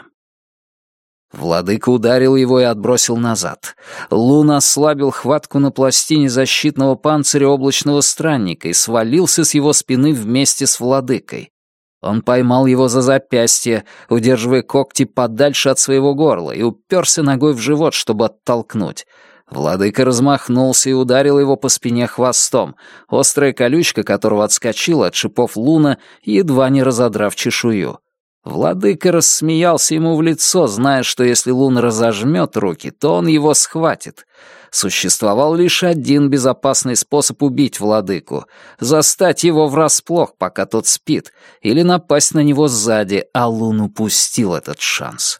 Владыка ударил его и отбросил назад. Лун ослабил хватку на пластине защитного панциря облачного странника и свалился с его спины вместе с владыкой. Он поймал его за запястье, удерживая когти подальше от своего горла, и уперся ногой в живот, чтобы оттолкнуть. Владыка размахнулся и ударил его по спине хвостом, острая колючка которого отскочила от шипов Луна, едва не разодрав чешую. Владыка рассмеялся ему в лицо, зная, что если Лун разожмет руки, то он его схватит. Существовал лишь один безопасный способ убить владыку — застать его врасплох, пока тот спит, или напасть на него сзади, а Лун упустил этот шанс.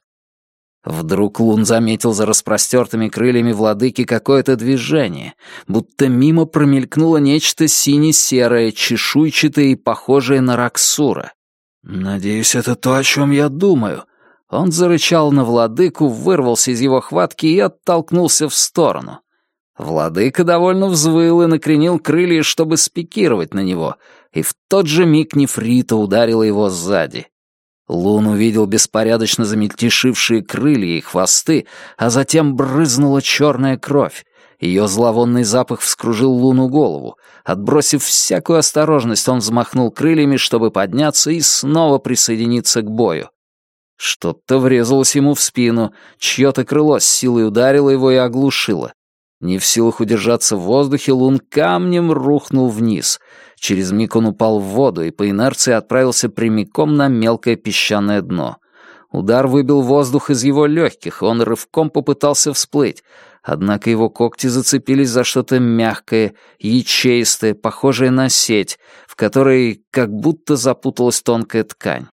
Вдруг Лун заметил за распростертыми крыльями владыки какое-то движение, будто мимо промелькнуло нечто сине-серое, чешуйчатое и похожее на Раксура. «Надеюсь, это то, о чем я думаю». Он зарычал на владыку, вырвался из его хватки и оттолкнулся в сторону. Владыка довольно взвыл и накренил крылья, чтобы спикировать на него, и в тот же миг нефрита ударила его сзади. Лун увидел беспорядочно замельтешившие крылья и хвосты, а затем брызнула черная кровь. Ее зловонный запах вскружил Луну голову. Отбросив всякую осторожность, он взмахнул крыльями, чтобы подняться и снова присоединиться к бою. Что-то врезалось ему в спину, чье-то крыло с силой ударило его и оглушило. Не в силах удержаться в воздухе, Лун камнем рухнул вниз. Через миг он упал в воду и по инерции отправился прямиком на мелкое песчаное дно. Удар выбил воздух из его легких, и он рывком попытался всплыть. Однако его когти зацепились за что-то мягкое, ячеистое, похожее на сеть, в которой как будто запуталась тонкая ткань.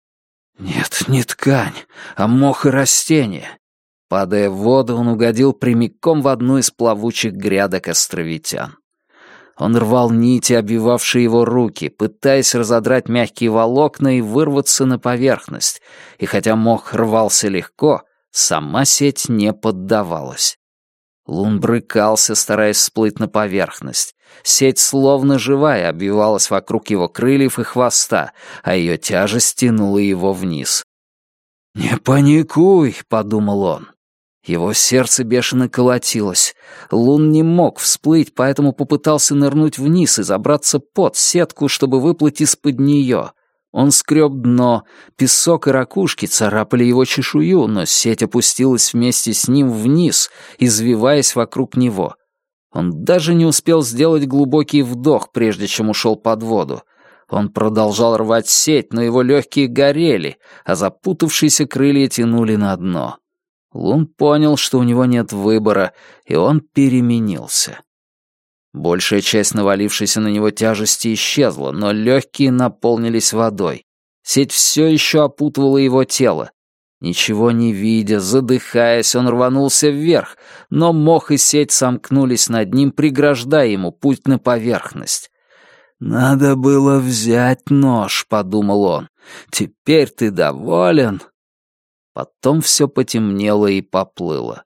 Нет, не ткань, а мох и растения. Падая в воду, он угодил прямиком в одну из плавучих грядок островитян. Он рвал нити, обвивавшие его руки, пытаясь разодрать мягкие волокна и вырваться на поверхность, и хотя мох рвался легко, сама сеть не поддавалась. Лун брыкался, стараясь всплыть на поверхность. Сеть, словно живая, обвивалась вокруг его крыльев и хвоста, а ее тяжесть тянула его вниз. «Не паникуй», — подумал он. Его сердце бешено колотилось. Лун не мог всплыть, поэтому попытался нырнуть вниз и забраться под сетку, чтобы выплыть из-под нее. Он скреб дно, песок и ракушки царапали его чешую, но сеть опустилась вместе с ним вниз, извиваясь вокруг него. Он даже не успел сделать глубокий вдох, прежде чем ушел под воду. Он продолжал рвать сеть, но его легкие горели, а запутавшиеся крылья тянули на дно. Лун понял, что у него нет выбора, и он переменился. Большая часть навалившейся на него тяжести исчезла, но легкие наполнились водой. Сеть все еще опутывала его тело. Ничего не видя, задыхаясь, он рванулся вверх, но мох и сеть сомкнулись над ним, преграждая ему путь на поверхность. «Надо было взять нож», — подумал он. «Теперь ты доволен?» Потом все потемнело и поплыло.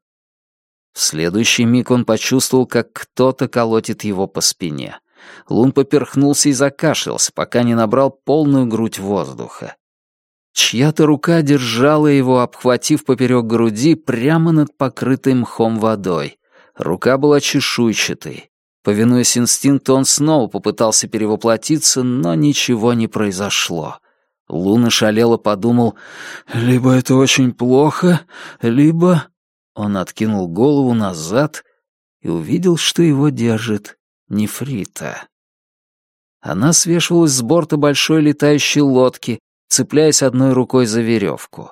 В следующий миг он почувствовал, как кто-то колотит его по спине. Лун поперхнулся и закашлялся, пока не набрал полную грудь воздуха. Чья-то рука держала его, обхватив поперек груди прямо над покрытой мхом водой. Рука была чешуйчатой. Повинуясь инстинкту, он снова попытался перевоплотиться, но ничего не произошло. Лун ошалело подумал, либо это очень плохо, либо... Он откинул голову назад и увидел, что его держит нефрита. Она свешивалась с борта большой летающей лодки, цепляясь одной рукой за веревку.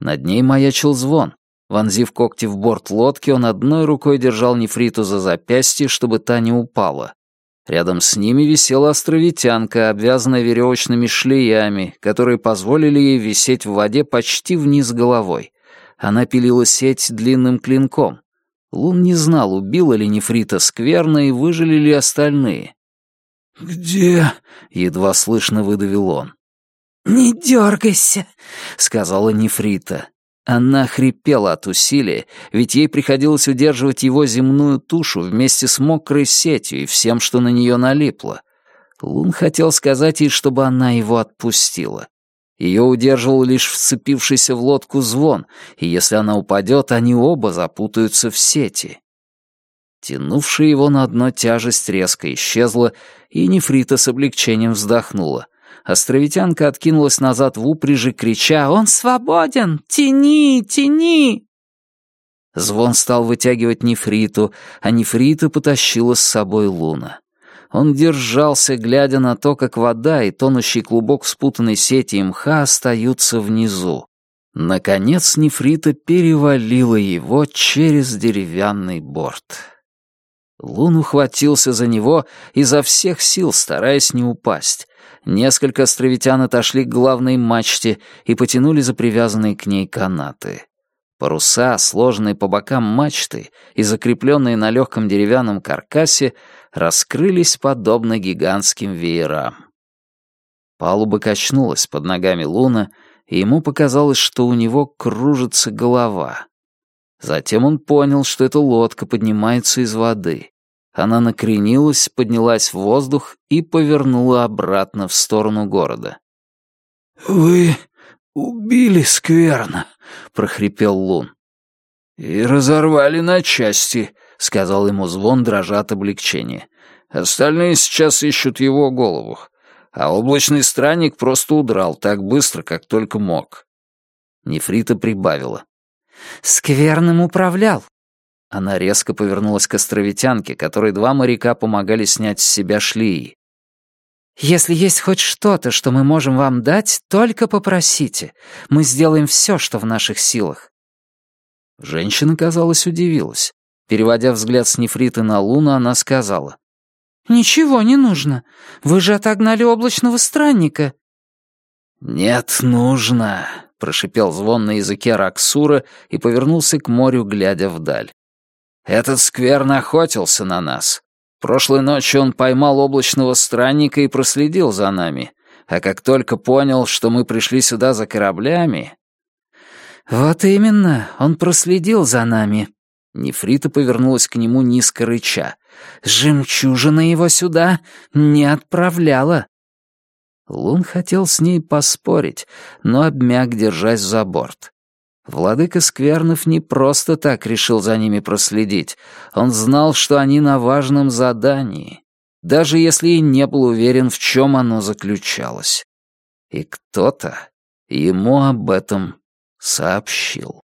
Над ней маячил Звон. Вонзив когти в борт лодки, он одной рукой держал Нефриту за запястье, чтобы та не упала. Рядом с ними висела островитянка, обвязанная веревочными шлеями, которые позволили ей висеть в воде почти вниз головой. Она пилила сеть длинным клинком. Лун не знал, убила ли Нефрита скверно и выжили ли остальные. «Где?» — едва слышно выдавил он. «Не дергайся», — сказала Нефрита. Она хрипела от усилия, ведь ей приходилось удерживать его земную тушу вместе с мокрой сетью и всем, что на нее налипло. Лун хотел сказать ей, чтобы она его отпустила. Ее удерживал лишь вцепившийся в лодку Звон, и если она упадет, они оба запутаются в сети. Тянувшая его на дно тяжесть резко исчезла, и Нефрита с облегчением вздохнула. Островитянка откинулась назад в упряжи, крича: «Он свободен! Тяни, тяни!» Звон стал вытягивать Нефриту, а Нефрита потащила с собой Луна. Он держался, глядя на то, как вода и тонущий клубок спутанной сети и мха остаются внизу. Наконец Нефрита перевалила его через деревянный борт. Лун ухватился за него изо всех сил, стараясь не упасть. Несколько островитян отошли к главной мачте и потянули за привязанные к ней канаты. Паруса, сложенные по бокам мачты и закрепленные на легком деревянном каркасе, раскрылись подобно гигантским веерам. Палуба качнулась под ногами Луна, и ему показалось, что у него кружится голова. Затем он понял, что эта лодка поднимается из воды. Она накренилась, поднялась в воздух и повернула обратно в сторону города. «Вы убили скверно», — прохрипел Лун. «И разорвали на части», — сказал ему Звон, дрожа от облегчения. «Остальные сейчас ищут его голову, а облачный странник просто удрал так быстро, как только мог». Нефрита прибавила. «Скверным управлял». Она резко повернулась к островитянке, которой два моряка помогали снять с себя шлеи. «Если есть хоть что-то, что мы можем вам дать, только попросите. Мы сделаем все, что в наших силах». Женщина, казалось, удивилась. Переводя взгляд с Нефриты на Луну, она сказала: «Ничего не нужно. Вы же отогнали облачного странника». «Нет, нужно», — прошипел Звон на языке Раксура и повернулся к морю, глядя вдаль. «Этот скверн охотился на нас. Прошлой ночью он поймал облачного странника и проследил за нами, а как только понял, что мы пришли сюда за кораблями...» «Вот именно, он проследил за нами». Нефрита повернулась к нему низко рыча. «Жемчужина его сюда не отправляла». Лун хотел с ней поспорить, но обмяк, держась за борт. Владыка сквернов не просто так решил за ними проследить. Он знал, что они на важном задании, даже если и не был уверен, в чем оно заключалось. И кто-то ему об этом сообщил.